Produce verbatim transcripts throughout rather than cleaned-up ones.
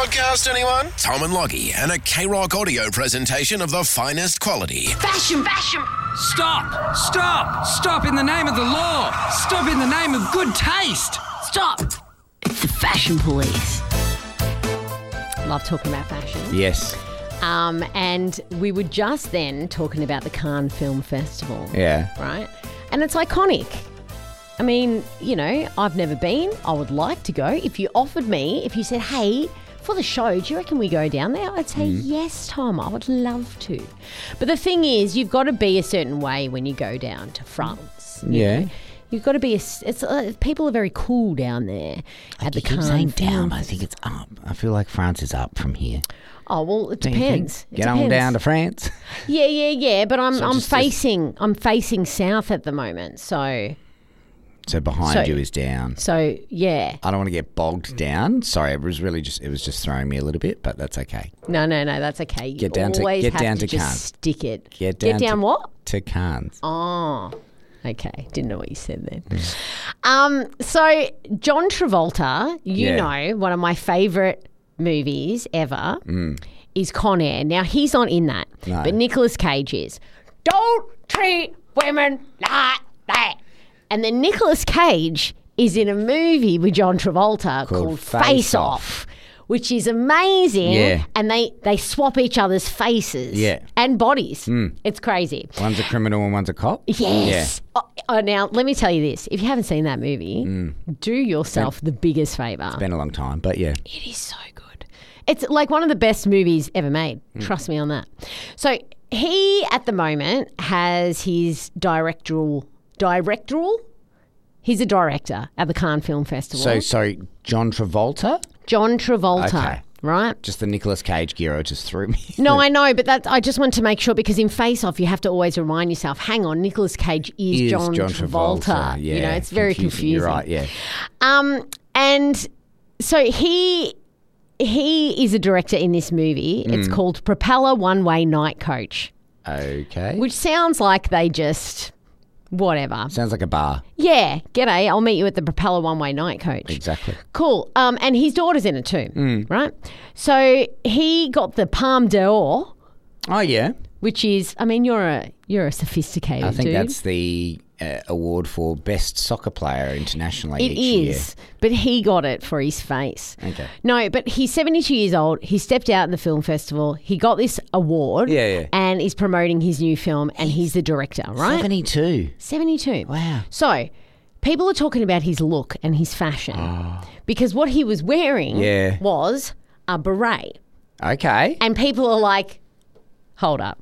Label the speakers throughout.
Speaker 1: podcast, anyone? Tom and Loggy and a K-Rock audio presentation of the finest quality.
Speaker 2: Fashion, fashion.
Speaker 3: Stop! Stop! Stop in the name of the law! Stop in the name of good taste!
Speaker 2: Stop. It's the fashion police. Love talking about fashion.
Speaker 4: Yes.
Speaker 2: Um, and we were just then talking about the Cannes Film Festival.
Speaker 4: Yeah.
Speaker 2: Right? And it's iconic. I mean, you know, I've never been. I would like to go. If you offered me, if you said, hey, for the show, do you reckon we go down there? I'd say, mm. yes, Tom, I would love to. But the thing is, you've got to be a certain way when you go down to France.
Speaker 4: Yeah.
Speaker 2: Know? You've got to be, a, it's uh, people are very cool down there
Speaker 4: I
Speaker 2: at the
Speaker 4: keep
Speaker 2: Cannes
Speaker 4: saying
Speaker 2: Film
Speaker 4: down, but I think it's up. I feel like France is up from here.
Speaker 2: Oh, well, it
Speaker 4: Don't you
Speaker 2: depends.
Speaker 4: think?
Speaker 2: It
Speaker 4: Get
Speaker 2: depends.
Speaker 4: on down to France.
Speaker 2: Yeah, yeah, yeah. But I'm
Speaker 4: So
Speaker 2: I'm
Speaker 4: just-
Speaker 2: facing I'm facing south at the moment. So
Speaker 4: So behind
Speaker 2: So-
Speaker 4: you is down.
Speaker 2: so yeah.
Speaker 4: I don't want to get bogged down. Sorry, it was really just it was just throwing me a little bit, but that's okay.
Speaker 2: No, no, no. That's okay. You
Speaker 4: Get down to-
Speaker 2: always
Speaker 4: get
Speaker 2: have
Speaker 4: down
Speaker 2: to,
Speaker 4: to
Speaker 2: just
Speaker 4: Cannes.
Speaker 2: stick it.
Speaker 4: Get down
Speaker 2: Get down
Speaker 4: to-
Speaker 2: what?
Speaker 4: To Cannes.
Speaker 2: Oh, okay. Didn't know what you said then. Um, so John Travolta, you
Speaker 4: Yeah.
Speaker 2: know, one of my favourite movies ever is Con Air. Now he's not in that,
Speaker 4: No.
Speaker 2: but Nicolas Cage is. Don't treat women like that. And then Nicolas Cage is in a movie with John Travolta
Speaker 4: Called
Speaker 2: called
Speaker 4: Face
Speaker 2: Face
Speaker 4: Off.
Speaker 2: Off, which is amazing.
Speaker 4: Yeah.
Speaker 2: And they, they swap each other's faces
Speaker 4: Yeah.
Speaker 2: and bodies. It's crazy.
Speaker 4: One's a criminal and one's a cop.
Speaker 2: Yes. Oh, oh, now, let me tell you this. If you haven't seen that movie, do yourself the biggest favour.
Speaker 4: It's been a long time, but yeah.
Speaker 2: It is so good. It's like one of the best movies ever made. Trust me on that. So he, at the moment, has his directorial... Directorial? He's a director at the Cannes Film Festival.
Speaker 4: So sorry, John Travolta?
Speaker 2: John Travolta,
Speaker 4: Okay.
Speaker 2: right?
Speaker 4: Just the Nicolas Cage Giro just threw me.
Speaker 2: No, I know, but that I just want to make sure because in Face Off you have to always remind yourself, hang on, Nicolas Cage is,
Speaker 4: Is
Speaker 2: John,
Speaker 4: John
Speaker 2: Travolta.
Speaker 4: Travolta,
Speaker 2: You know,
Speaker 4: yeah,
Speaker 2: it's very
Speaker 4: confusing.
Speaker 2: confusing.
Speaker 4: You're right, yeah.
Speaker 2: Um, and so he he is a director in this movie.
Speaker 4: Mm.
Speaker 2: It's called Propeller One Way Night Coach,
Speaker 4: Okay.
Speaker 2: which sounds like they just whatever.
Speaker 4: Sounds like a bar.
Speaker 2: Yeah, g'day. I'll meet you at the Propeller One Way Night Coach.
Speaker 4: Exactly.
Speaker 2: Cool. Um, and his daughter's in it too,
Speaker 4: Mm.
Speaker 2: right? So he got the Palme d'Or,
Speaker 4: Oh yeah.
Speaker 2: which is, I mean, you're a you're a sophisticated
Speaker 4: I think
Speaker 2: dude.
Speaker 4: that's the uh, award for best soccer player internationally
Speaker 2: It
Speaker 4: each
Speaker 2: is, but he got it for his face.
Speaker 4: Okay.
Speaker 2: No, but he's seventy-two years old. He stepped out in the film festival. He got this award.
Speaker 4: Yeah, yeah.
Speaker 2: And is promoting his new film, and he's the director, right?
Speaker 4: seventy-two.
Speaker 2: seventy-two.
Speaker 4: Wow.
Speaker 2: So people are talking about his look and his fashion because what he was wearing
Speaker 4: Ah. Yeah.
Speaker 2: was a beret.
Speaker 4: Okay.
Speaker 2: And people are like, hold up.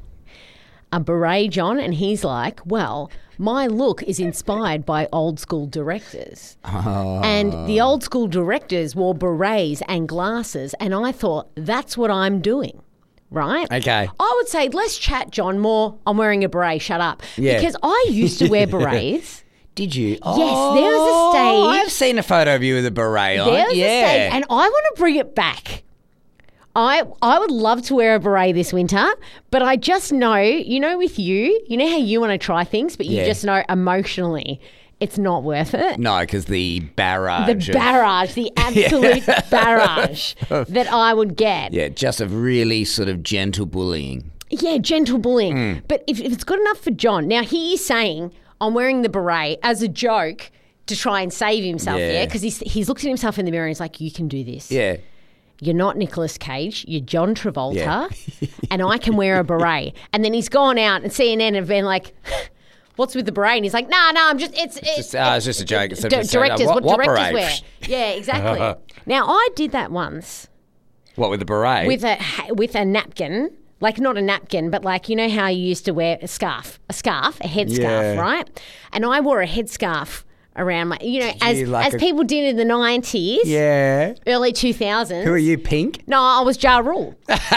Speaker 2: A beret, John? And he's like, well, my look is inspired by old school directors.
Speaker 4: Oh.
Speaker 2: And the old school directors wore berets and glasses. And I thought, that's what I'm doing. Right?
Speaker 4: Okay.
Speaker 2: I would say, let's chat, John, more. I'm wearing a beret. Shut up.
Speaker 4: Yeah.
Speaker 2: Because I used to wear berets.
Speaker 4: Did you?
Speaker 2: Yes, there was a stage.
Speaker 4: I've seen a photo of you with a beret on.
Speaker 2: There's
Speaker 4: yeah.
Speaker 2: a stage, and I want to bring it back. I I would love to wear a beret this winter, but I just know, you know, with you, you know how you want to try things, but you
Speaker 4: Yeah.
Speaker 2: just know emotionally it's not worth it.
Speaker 4: No, because the barrage.
Speaker 2: The
Speaker 4: of-
Speaker 2: barrage, the absolute barrage that I would get.
Speaker 4: Yeah, just of really sort of gentle bullying.
Speaker 2: Yeah, gentle bullying.
Speaker 4: Mm.
Speaker 2: But if, if it's good enough for John, now he is saying, I'm wearing the beret as a joke to try and save himself,
Speaker 4: Yeah.
Speaker 2: yeah? Because he's, he's looked at himself in the mirror and he's like, you can do this.
Speaker 4: Yeah.
Speaker 2: You're not Nicolas Cage, you're John Travolta,
Speaker 4: Yeah.
Speaker 2: and I can wear a beret. And then he's gone out and C N N have been like, what's with the beret? And he's like, nah, nah, I'm just, it's... it's,
Speaker 4: Just, uh, it's just a joke. It's
Speaker 2: d-
Speaker 4: just a-
Speaker 2: directors,
Speaker 4: what-
Speaker 2: what,
Speaker 4: what
Speaker 2: directors
Speaker 4: beret?
Speaker 2: wear. Yeah, exactly. Now, I did that once
Speaker 4: What, with the beret?
Speaker 2: with a ha- with a napkin. Like not a napkin, but like, you know how you used to wear a scarf, a scarf, a headscarf,
Speaker 4: Yeah.
Speaker 2: right? And I wore a headscarf around my, you know, as
Speaker 4: you like
Speaker 2: as
Speaker 4: a-
Speaker 2: people did in the nineties,
Speaker 4: Yeah.
Speaker 2: early two thousands.
Speaker 4: Who are you, Pink?
Speaker 2: No, I was Ja Rule.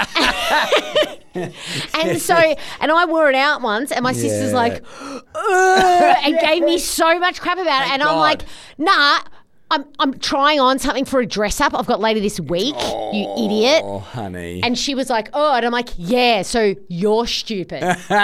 Speaker 2: And so, and I wore it out once, and my sister's
Speaker 4: Yeah.
Speaker 2: like, "Ugh," and gave me so much crap about it. And I'm
Speaker 4: God.
Speaker 2: like, nah, I'm I'm trying on something for a dress up I've got later this week, you idiot.
Speaker 4: Oh, honey.
Speaker 2: And she was like, oh, and I'm like, yeah, so you're stupid.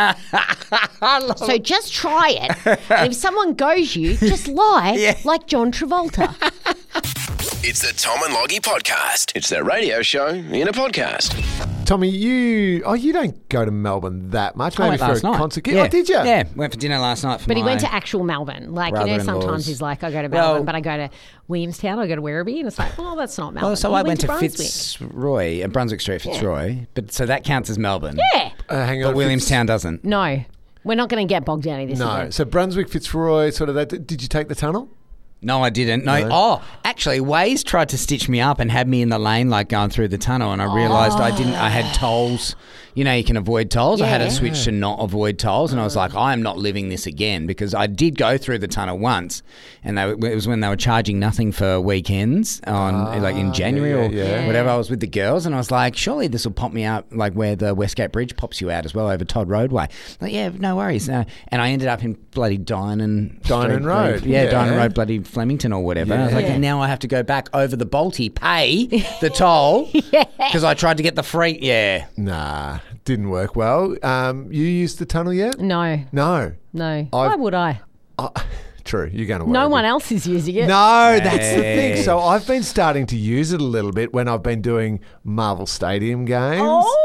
Speaker 2: So just try it. And if someone goes you, just lie
Speaker 4: Yeah.
Speaker 2: like John Travolta.
Speaker 1: It's the Tom and Loggy Podcast. It's their radio show in a podcast.
Speaker 5: Tommy, you oh you don't go to Melbourne that much, maybe
Speaker 4: I went
Speaker 5: for
Speaker 4: last
Speaker 5: a
Speaker 4: night.
Speaker 5: concert.
Speaker 4: Yeah.
Speaker 5: Oh, did you?
Speaker 4: Yeah, went for dinner last night for
Speaker 2: But he
Speaker 4: my
Speaker 2: went to actual Melbourne. Like, you know,
Speaker 4: brother-in-law's.
Speaker 2: sometimes he's like, I go to
Speaker 4: Well-
Speaker 2: Melbourne, but I go to Williamstown, I go to Werribee, and it's like, oh, that's not Melbourne.
Speaker 4: Well, so
Speaker 2: You
Speaker 4: I went to
Speaker 2: Brunswick.
Speaker 4: Fitzroy, uh, Brunswick Street, Fitzroy. But so that counts as Melbourne.
Speaker 2: Yeah.
Speaker 5: Uh, hang on,
Speaker 4: But Williamstown doesn't.
Speaker 2: No, we're not going to get bogged down in this
Speaker 5: No.
Speaker 2: again.
Speaker 5: So Brunswick, Fitzroy, sort of that. Did you take the tunnel?
Speaker 4: No, I didn't. No.
Speaker 5: No?
Speaker 4: Oh, actually, Waze tried to stitch me up and had me in the lane, like going through the tunnel, and I realised I didn't. I had tolls. You know, you can avoid tolls. I had
Speaker 2: Yeah.
Speaker 4: to switch to not avoid tolls, and I was like, I am not living this again, because I did go through the tunnel once, and they, it was when they were charging nothing for weekends on like in January
Speaker 5: yeah,
Speaker 4: or
Speaker 5: yeah.
Speaker 4: whatever. I was with the girls, and I was like, surely this will pop me out, like where the Westgate Bridge pops you out as well over Todd Roadway. Like, yeah, no worries. Uh, and I ended up in bloody Dynon
Speaker 5: Dynon
Speaker 4: Street,
Speaker 5: Road,
Speaker 4: yeah,
Speaker 5: yeah.
Speaker 4: Dynon Road, bloody Flemington or whatever. And I was like,
Speaker 2: Yeah.
Speaker 4: and now I have to go back over the Balti, pay the toll because I tried to get the free. Yeah.
Speaker 5: Nah, didn't work well. Um, you used the tunnel yet?
Speaker 2: No,
Speaker 5: No.
Speaker 2: no. Why would I?
Speaker 5: Uh, true. You're going to work.
Speaker 2: No one else is using it.
Speaker 5: No, that's the thing.
Speaker 4: Hey.
Speaker 5: So I've been starting to use it a little bit when I've been doing Marvel Stadium games.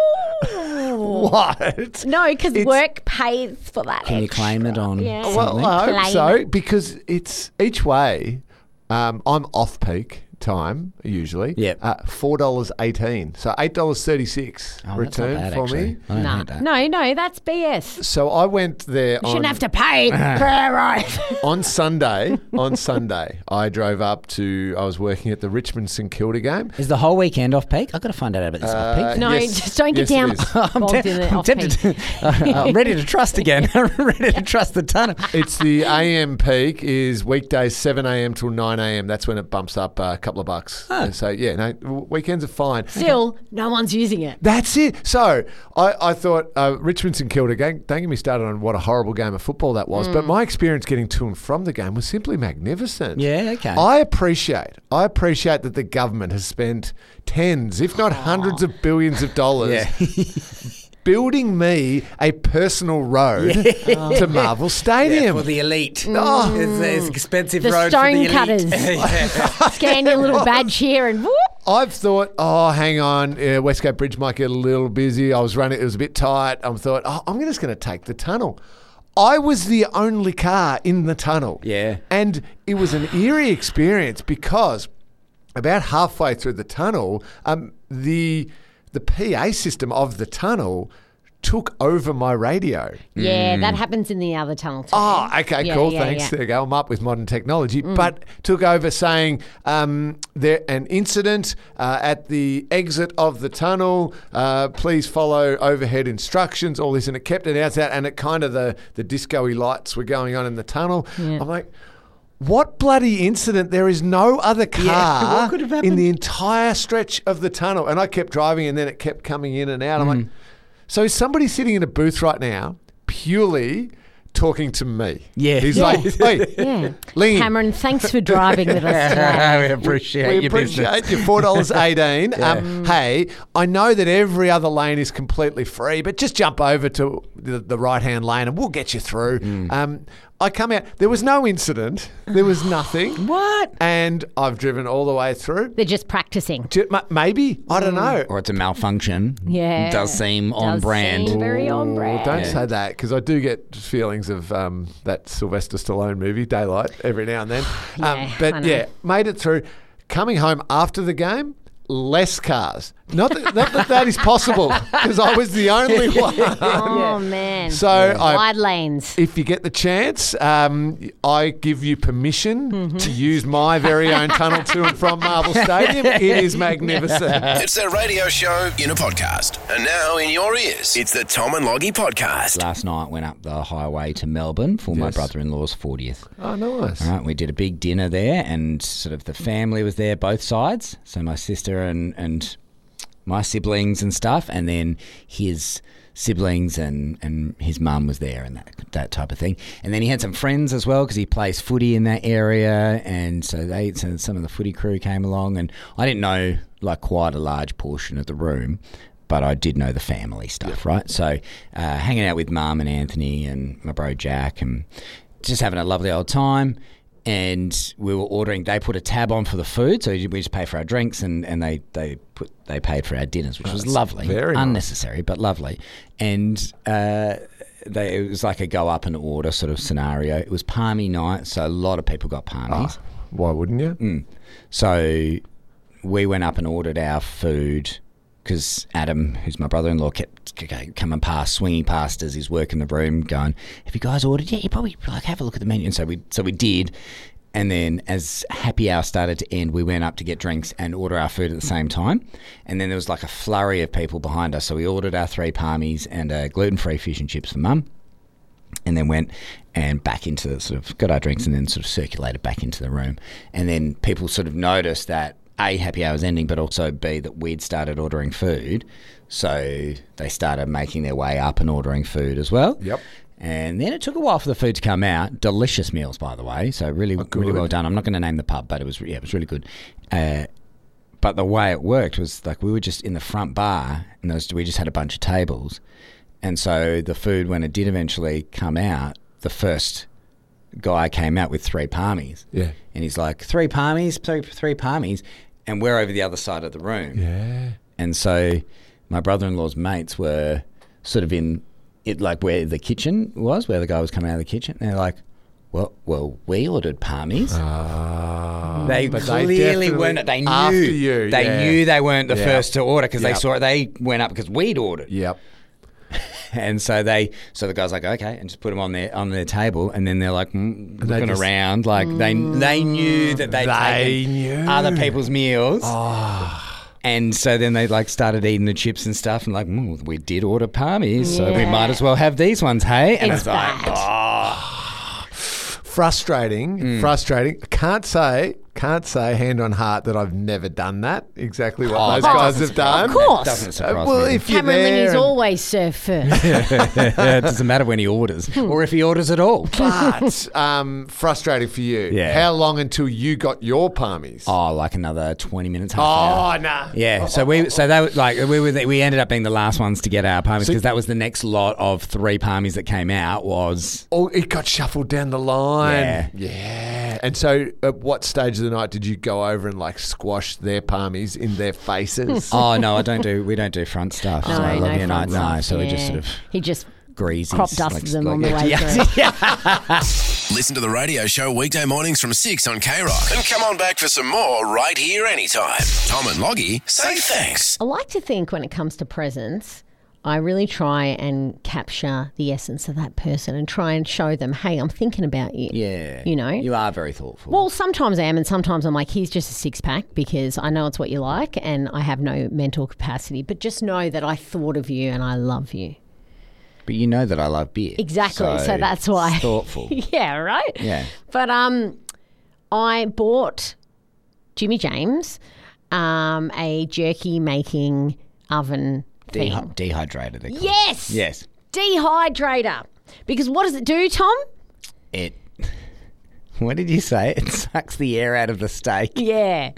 Speaker 2: Oh.
Speaker 5: What?
Speaker 2: No, because
Speaker 5: It's-
Speaker 2: work pays for that.
Speaker 4: Can you claim it on
Speaker 2: Yeah.
Speaker 5: Well,
Speaker 4: something?
Speaker 5: I hope
Speaker 2: Claim
Speaker 5: so,
Speaker 2: it.
Speaker 5: because it's each way. Um, I'm off peak time usually.
Speaker 4: Yep.
Speaker 5: Uh, four dollars eighteen. So eight dollars thirty six
Speaker 4: Oh, that's not
Speaker 5: return
Speaker 4: bad,
Speaker 5: for
Speaker 4: actually.
Speaker 5: me.
Speaker 4: I don't
Speaker 2: No,
Speaker 4: hate that.
Speaker 2: no, no, that's B S.
Speaker 5: So I went there
Speaker 2: You
Speaker 5: on,
Speaker 2: shouldn't have to pay for a ride.
Speaker 5: on Sunday. On Sunday, I drove up to. I was working at the Richmond St Kilda game.
Speaker 4: Is the whole weekend off peak? I've got to find out about this off
Speaker 5: Uh,
Speaker 4: peak.
Speaker 2: No,
Speaker 5: Yes.
Speaker 2: just don't get
Speaker 5: Yes, it
Speaker 2: down.
Speaker 5: is.
Speaker 4: I'm,
Speaker 2: bogged
Speaker 4: te-
Speaker 2: in the
Speaker 4: I'm
Speaker 2: off-peak.
Speaker 4: tempted. To, I'm ready to trust again. I'm ready to trust the tunnel.
Speaker 5: It's the A M peak is weekdays seven a.m. till nine a.m. That's when it bumps up uh, a couple of bucks. So yeah, no, w- weekends are fine.
Speaker 2: Still, no one's using it.
Speaker 5: That's it. So I, I thought uh, Richmond St Kilda game. Don't get me started on what a horrible game of football that was.
Speaker 2: Mm.
Speaker 5: But my experience getting to and from the game was simply magnificent.
Speaker 4: Yeah, okay.
Speaker 5: I appreciate. I appreciate that the government has spent tens, if not hundreds of billions of dollars.
Speaker 4: Yeah.
Speaker 5: Building me a personal road to Marvel Stadium.
Speaker 4: For the elite.
Speaker 5: Oh.
Speaker 4: It's, it's an expensive
Speaker 2: The
Speaker 4: road
Speaker 2: stone
Speaker 4: for the elite.
Speaker 2: cutters.
Speaker 4: Yeah.
Speaker 2: Scan your little badge here and whoop.
Speaker 5: I've thought, oh, hang on, uh, Westgate Bridge might get a little busy. I was running, it was a bit tight. I thought, oh, I'm just going to take the tunnel. I was the only car in the tunnel.
Speaker 4: Yeah.
Speaker 5: And it was an eerie experience because about halfway through the tunnel, um, the the P A system of the tunnel took over my radio.
Speaker 2: Yeah, that happens in the other tunnel too.
Speaker 5: Oh, okay,
Speaker 2: Yeah,
Speaker 5: cool.
Speaker 2: yeah,
Speaker 5: Thanks.
Speaker 2: yeah.
Speaker 5: There you go. I'm up with modern technology. But took over saying um, there an incident uh, at the exit of the tunnel. Uh, please follow overhead instructions. All this, and it kept it out, and it kind of the the disco-y lights were going on in the tunnel. I'm like, what bloody incident? There is no other car
Speaker 4: Yeah, what could have
Speaker 5: in
Speaker 4: happened?
Speaker 5: the entire stretch of the tunnel. And I kept driving, and then it kept coming in and out. I'm
Speaker 4: Mm.
Speaker 5: like, so is somebody sitting in a booth right now purely talking to me?
Speaker 4: Yeah.
Speaker 5: He's
Speaker 2: Yeah.
Speaker 5: like, hey,
Speaker 2: Yeah.
Speaker 5: Lingy,
Speaker 2: Cameron, thanks for driving with us today.
Speaker 4: we appreciate
Speaker 5: we
Speaker 4: your
Speaker 5: appreciate
Speaker 4: business.
Speaker 5: your four dollars eighteen. um, hey, I know that every other lane is completely free, but just jump over to the, the right-hand lane and we'll get you through.
Speaker 4: Mm.
Speaker 5: Um, I come out. There was no incident. There was nothing.
Speaker 4: What?
Speaker 5: And I've driven all the way through.
Speaker 2: They're just practicing.
Speaker 5: Ju- ma- Maybe. I don't know.
Speaker 4: Or it's a malfunction.
Speaker 2: Yeah.
Speaker 4: It does seem on
Speaker 2: Does
Speaker 4: brand.
Speaker 2: seem very on
Speaker 5: Oh,
Speaker 2: brand.
Speaker 5: don't
Speaker 4: Yeah.
Speaker 5: say that, because I do get feelings of um, that Sylvester Stallone movie, Daylight, every now and then.
Speaker 2: Yeah,
Speaker 5: um,
Speaker 2: I
Speaker 5: but
Speaker 2: know.
Speaker 5: yeah, made it through. Coming home after the game, less cars. Not that not that, that is possible, because I was the only one.
Speaker 2: Oh, man.
Speaker 5: So I,
Speaker 2: Wide lanes.
Speaker 5: if you get the chance, um, I give you permission
Speaker 2: Mm-hmm.
Speaker 5: to use my very own tunnel to and from Marvel Stadium. It is magnificent.
Speaker 1: It's their radio show in a podcast. And now in your ears, it's the Tom and Loggy Podcast.
Speaker 4: Last night went up the highway to Melbourne for my
Speaker 5: Yes.
Speaker 4: brother-in-law's fortieth.
Speaker 5: Oh, nice.
Speaker 4: All right, we did a big dinner there, and sort of the family was there, both sides. So my sister and and my siblings and stuff, and then his siblings and, and his mum was there, and that that type of thing. And then he had some friends as well, because he plays footy in that area, and so they so some of the footy crew came along, and I didn't know like quite a large portion of the room, but I did know the family stuff, right? So uh, hanging out with Mum and Anthony and my bro Jack, and just having a lovely old time. and we were ordering. They put a tab on for the food, so we just pay for our drinks, and, and they they put they paid for our dinners, which was lovely,
Speaker 5: very nice.
Speaker 4: unnecessary but lovely. And uh, they, it was like a go up and order sort of scenario. It was palmy night, so a lot of people got palmies.
Speaker 5: Oh, why wouldn't you?
Speaker 4: Mm. So we went up and ordered our food because Adam, who's my brother-in-law, kept coming past, swinging past as he's working the room, going, "Have you guys ordered yet? You probably like have a look at the menu." And so we, so we did. And then as happy hour started to end, we went up to get drinks and order our food at the same time. And then there was like a flurry of people behind us. So we ordered our three palmies and a gluten-free fish and chips for Mum. And then went and back into the sort of, got our drinks and then sort of circulated back into the room. And then people sort of noticed that A, happy hour was ending, but also B, that we'd started ordering food. So they started making their way up and ordering food as well.
Speaker 5: Yep.
Speaker 4: And then it took a while for the food to come out. Delicious meals, by the way. So really,
Speaker 5: Oh,
Speaker 4: really
Speaker 5: good.
Speaker 4: well done. I'm not going to name the pub, but it was yeah, it was really good. Uh, but the way it worked was like we were just in the front bar, and those, we just had a bunch of tables. And so the food, when it did eventually come out, the first guy came out with three palmies.
Speaker 5: Yeah.
Speaker 4: And he's like, three palmies, three, three palmies. And we're over the other side of the room.
Speaker 5: Yeah.
Speaker 4: And so my brother-in-law's mates were sort of in it, like where the kitchen was, where the guy was coming out of the kitchen. And they're like, well, well, we ordered palmies.
Speaker 5: Ah.
Speaker 4: They
Speaker 5: But they
Speaker 4: clearly
Speaker 5: definitely-
Speaker 4: weren't. They knew.
Speaker 5: after you,
Speaker 4: They
Speaker 5: yeah.
Speaker 4: knew they weren't the
Speaker 5: Yep.
Speaker 4: first to order because
Speaker 5: Yep.
Speaker 4: they saw it. They went up because we'd ordered.
Speaker 5: Yep.
Speaker 4: And so they, so the guy's like, okay, and just put them on their on their table, and then they're like mm,
Speaker 5: they
Speaker 4: looking
Speaker 5: just-
Speaker 4: around, like they they knew that they'd
Speaker 5: They
Speaker 4: taken
Speaker 5: knew.
Speaker 4: other people's meals. And so then they like started eating the chips and stuff, and like mm, we did order palmies, so we
Speaker 2: Yeah.
Speaker 4: might as well have these ones, hey? And
Speaker 2: It's
Speaker 4: like,
Speaker 2: bad.
Speaker 4: oh,
Speaker 5: Frustrating.
Speaker 4: Mm.
Speaker 5: Frustrating. Can't say, can't say hand on heart that I've never done that. Exactly what
Speaker 4: Oh,
Speaker 5: those
Speaker 4: that
Speaker 5: guys
Speaker 4: doesn't
Speaker 5: have done.
Speaker 2: Of course.
Speaker 4: doesn't
Speaker 5: Uh,
Speaker 4: surprise
Speaker 5: well,
Speaker 4: me.
Speaker 5: if you're
Speaker 2: Cameron
Speaker 5: there,
Speaker 2: Linny's
Speaker 5: and-
Speaker 2: always serve first.
Speaker 4: it doesn't matter when he orders or if he orders at all.
Speaker 5: but um, frustrating for you.
Speaker 4: Yeah.
Speaker 5: How long until you got your palmies?
Speaker 4: Oh, like another twenty minutes. Half an hour.
Speaker 5: Oh, nah.
Speaker 4: Yeah, so we so that was like we were the, we ended up being the last ones to get our palmies
Speaker 5: So-
Speaker 4: because that was the next lot of three palmies that came out was
Speaker 5: Oh, it got shuffled down the line.
Speaker 4: Yeah.
Speaker 5: Yeah. And so at what stage of the night did you go over and like squash their palmies in their faces?
Speaker 4: oh no I don't do we don't do front stuff
Speaker 2: No,
Speaker 4: so I
Speaker 2: no
Speaker 4: love you no,
Speaker 2: front
Speaker 4: no
Speaker 2: stuff,
Speaker 4: so we just
Speaker 2: yeah.
Speaker 4: sort of
Speaker 2: He just
Speaker 4: greasy
Speaker 2: crop dusted them on the way through.
Speaker 1: Listen to the radio show weekday mornings from six on K Rock. And come on back for some more right here anytime. Tom and Loggy say thanks.
Speaker 2: I like to think when it comes to presents, I really try and capture the essence of that person and try and show them, hey, I'm thinking about you.
Speaker 4: yeah
Speaker 2: You know?
Speaker 4: you are very thoughtful.
Speaker 2: Well, sometimes I am, and sometimes I'm like, here's just a six pack because I know it's what you like and I have no mental capacity. But just know that I thought of you and I love you.
Speaker 4: but you know that I love beer
Speaker 2: Exactly. So, that's why.
Speaker 4: it's thoughtful.
Speaker 2: Yeah, right?
Speaker 4: Yeah.
Speaker 2: But um, I bought Jimmy James um, a jerky making oven thing.
Speaker 4: Dehy- dehydrated. they're called.
Speaker 2: Yes.
Speaker 4: Yes.
Speaker 2: Dehydrator. Because what does it do, Tom?
Speaker 4: It. What did you say? It sucks the air out of the steak.
Speaker 2: Yeah.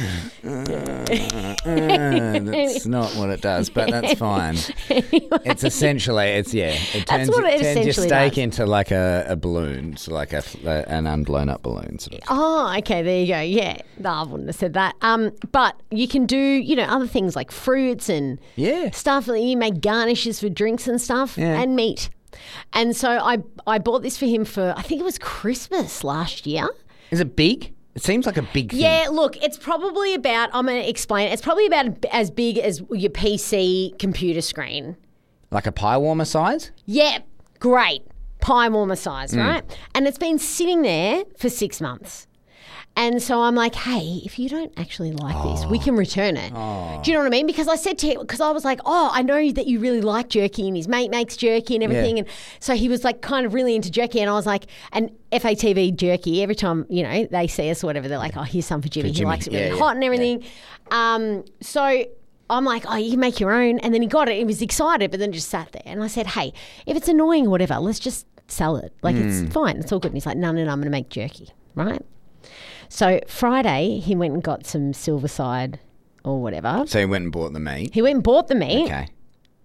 Speaker 4: Uh, that's not what it does, but that's fine. It's essentially, it's yeah, it turns,
Speaker 2: what it
Speaker 4: turns your
Speaker 2: essentially
Speaker 4: steak
Speaker 2: does.
Speaker 4: into like a, a balloon, so like a, a an unblown up balloon. Sort of.
Speaker 2: Oh, okay, there you go. Yeah. No, I wouldn't have said that. Um, but you can do, you know, other things like fruits and
Speaker 4: Yeah.
Speaker 2: stuff. You make garnishes for drinks and stuff
Speaker 4: Yeah.
Speaker 2: and meat. And so I I bought this for him for, I think it was Christmas last year.
Speaker 4: Is it big? It seems like a big thing.
Speaker 2: Yeah, look, it's probably about, I'm going to explain, it's probably about as big as your P C computer screen.
Speaker 4: Like a pie warmer size?
Speaker 2: Yeah, great. Pie warmer size,
Speaker 4: Mm.
Speaker 2: right? And it's been sitting there for six months. And so I'm like, hey, if you don't actually like this, we can return it. Do you know what I mean? Because I said to him, because I was like, oh, I know that you really like jerky and his mate makes jerky and everything.
Speaker 4: Yeah.
Speaker 2: And so he was like kind of really into jerky. And I was like, and F A T V jerky, every time, you know, they see us or whatever, they're like, oh, here's some for Jimmy.
Speaker 4: For
Speaker 2: He
Speaker 4: Jimmy.
Speaker 2: likes it really
Speaker 4: Yeah, yeah,
Speaker 2: hot and everything. Um, so I'm like, oh, you can make your own. And then he got it. He was excited, but then just sat there. And I said, hey, if it's annoying or whatever, let's just sell it. Like,
Speaker 4: Hmm.
Speaker 2: it's fine. It's all good. And he's like, no, no, no, I'm going to make jerky, right? So Friday, he went and got some Silverside or whatever.
Speaker 4: So you went and bought the meat.
Speaker 2: He went and bought the meat.
Speaker 4: Okay.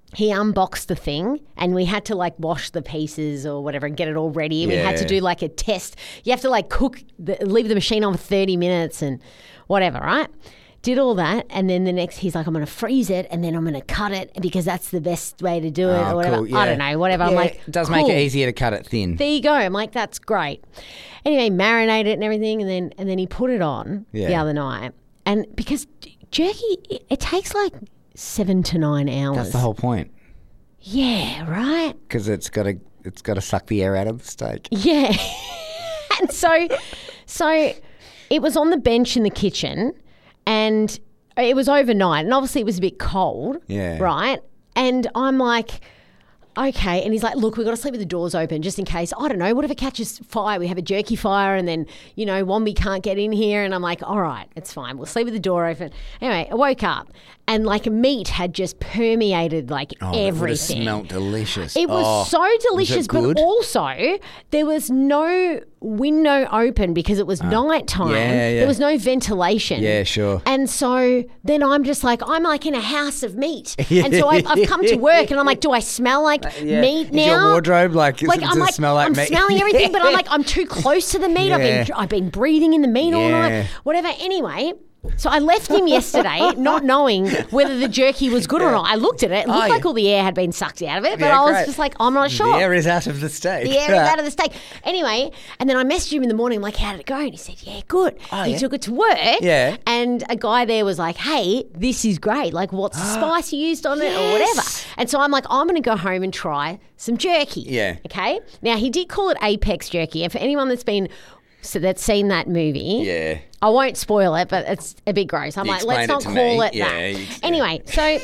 Speaker 2: he unboxed the thing and we had to like wash the pieces or whatever and get it all ready. We had to
Speaker 4: Yeah.
Speaker 2: do like a test. You have to like cook, the, leave the machine on for thirty minutes and whatever, right? Did all that, and then the next, he's like, I'm going to freeze it, and then I'm going to cut it because that's the best way to do it,
Speaker 4: Oh,
Speaker 2: or whatever.
Speaker 4: cool,
Speaker 2: I
Speaker 4: yeah.
Speaker 2: don't know, whatever. I'm
Speaker 4: Yeah,
Speaker 2: like,
Speaker 4: it does
Speaker 2: cool.
Speaker 4: make it easier to cut it thin.
Speaker 2: There you go. I'm like, that's great. Anyway, marinate it and everything, and then and then he put it on the
Speaker 4: Yeah.
Speaker 2: other night, and because jerky, it, it takes like seven to nine hours.
Speaker 4: That's the whole point,
Speaker 2: Yeah, right.
Speaker 4: because it's got to it's got to suck the air out of the steak.
Speaker 2: Yeah. And so, so it was on the bench in the kitchen, and it was overnight, and obviously it was a bit cold.
Speaker 4: Yeah.
Speaker 2: Right. And I'm like, okay. And he's like, look, we've got to sleep with the doors open just in case. I don't know. What if it catches fire? We have a jerky fire and then, you know, Wombi can't get in here. And I'm like, all right, it's fine. We'll sleep with the door open. Anyway, I woke up and like meat had just permeated like
Speaker 4: Oh, that would have
Speaker 2: everything.
Speaker 4: smelled delicious.
Speaker 2: It was
Speaker 4: Oh,
Speaker 2: so delicious, but
Speaker 4: good?
Speaker 2: also there was no window open because it was nighttime.
Speaker 4: yeah, yeah.
Speaker 2: There was no ventilation.
Speaker 4: Yeah, sure.
Speaker 2: And so then I'm just like, I'm like in a house of meat. And so I've, I've come to work and I'm like, do I smell like
Speaker 4: Yeah.
Speaker 2: meat
Speaker 4: Is
Speaker 2: now?
Speaker 4: your wardrobe like,
Speaker 2: Like
Speaker 4: does
Speaker 2: I'm
Speaker 4: it
Speaker 2: like,
Speaker 4: smell like
Speaker 2: I'm
Speaker 4: meat?
Speaker 2: smelling everything, but I'm like, I'm too close to the meat. I've been
Speaker 4: Yeah.
Speaker 2: I've been breathing in the meat all
Speaker 4: Yeah.
Speaker 2: night. Whatever. Anyway. So I left him yesterday not knowing whether the jerky was good or not. I looked at it. It looked
Speaker 4: Oh,
Speaker 2: like
Speaker 4: yeah.
Speaker 2: all the air had been sucked out of it, but
Speaker 4: Yeah,
Speaker 2: I was
Speaker 4: great.
Speaker 2: just like, I'm not sure.
Speaker 4: The air is out of the steak.
Speaker 2: The air is out of the steak. Anyway, and then I messaged him in the morning. I'm like, how did it go? And he said, yeah, good.
Speaker 4: Oh,
Speaker 2: he
Speaker 4: yeah?
Speaker 2: took it to work.
Speaker 4: Yeah.
Speaker 2: And a guy there was like, hey, this is great. Like, what's the spice you used on it or whatever.
Speaker 4: Yes.
Speaker 2: And so I'm like, I'm going to go home and try some jerky.
Speaker 4: Yeah.
Speaker 2: Okay. Now, he did call it Apex jerky. And for anyone that's been, so that's seen that movie.
Speaker 4: Yeah.
Speaker 2: I won't spoil it, but it's a bit gross. I'm
Speaker 4: You
Speaker 2: like, let's
Speaker 4: explained
Speaker 2: not
Speaker 4: it to
Speaker 2: call
Speaker 4: me.
Speaker 2: it
Speaker 4: Yeah,
Speaker 2: that.
Speaker 4: you ex-
Speaker 2: Anyway, so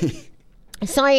Speaker 2: so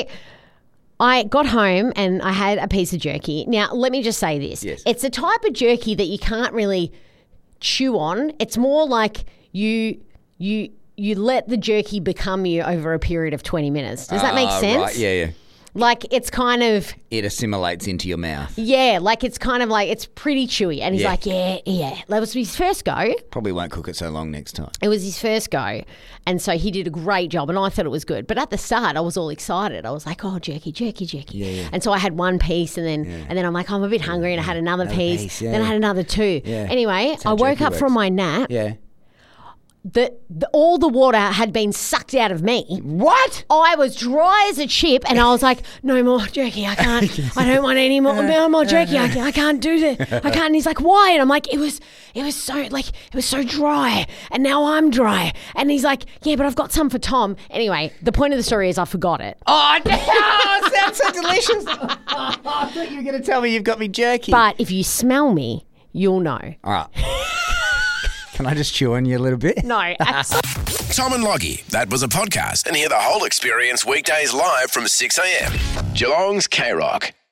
Speaker 2: I got home and I had a piece of jerky. Now, let me just say this.
Speaker 4: Yes.
Speaker 2: It's a type of jerky that you can't really chew on. It's more like you you you let the jerky become you over a period of twenty minutes. Does that make
Speaker 4: Ah,
Speaker 2: sense?
Speaker 4: Right. Yeah, yeah.
Speaker 2: Like it's kind of
Speaker 4: It assimilates into your mouth.
Speaker 2: yeah, like it's kind of like it's pretty chewy. And he's
Speaker 4: Yeah.
Speaker 2: like, yeah, yeah. That was his first go.
Speaker 4: Probably won't cook it so long next time.
Speaker 2: It was his first go. And so he did a great job and I thought it was good. But at the start I was all excited. I was like, oh, jerky, jerky, jerky.
Speaker 4: Yeah, yeah.
Speaker 2: And so I had one piece and then and then I'm like, I'm a bit hungry and I had another,
Speaker 4: Another
Speaker 2: piece.
Speaker 4: piece, yeah.
Speaker 2: Then I had another two.
Speaker 4: Yeah.
Speaker 2: Anyway,
Speaker 4: That's how
Speaker 2: I woke
Speaker 4: jerky
Speaker 2: up from
Speaker 4: works.
Speaker 2: my nap.
Speaker 4: Yeah.
Speaker 2: The, the, all the water had been sucked out of me.
Speaker 4: What?
Speaker 2: I was dry as a chip and I was like, no more jerky. I can't. I don't want any more, no more jerky. I, can't- I can't do this. I can't. And he's like, why? And I'm like, it was it was so like it was so dry and now I'm dry. And he's like, yeah, but I've got some for Tom. Anyway, the point of the story is I forgot it.
Speaker 4: Oh, no, it sounds so delicious. I thought you were going to tell me you've got me jerky.
Speaker 2: But if you smell me, you'll know.
Speaker 4: All right. Can I just chew on you a little bit?
Speaker 2: No, absolutely.
Speaker 1: Tom and Loggy, that was a podcast, and hear the whole experience weekdays live from six a.m. Geelong's K-Rock.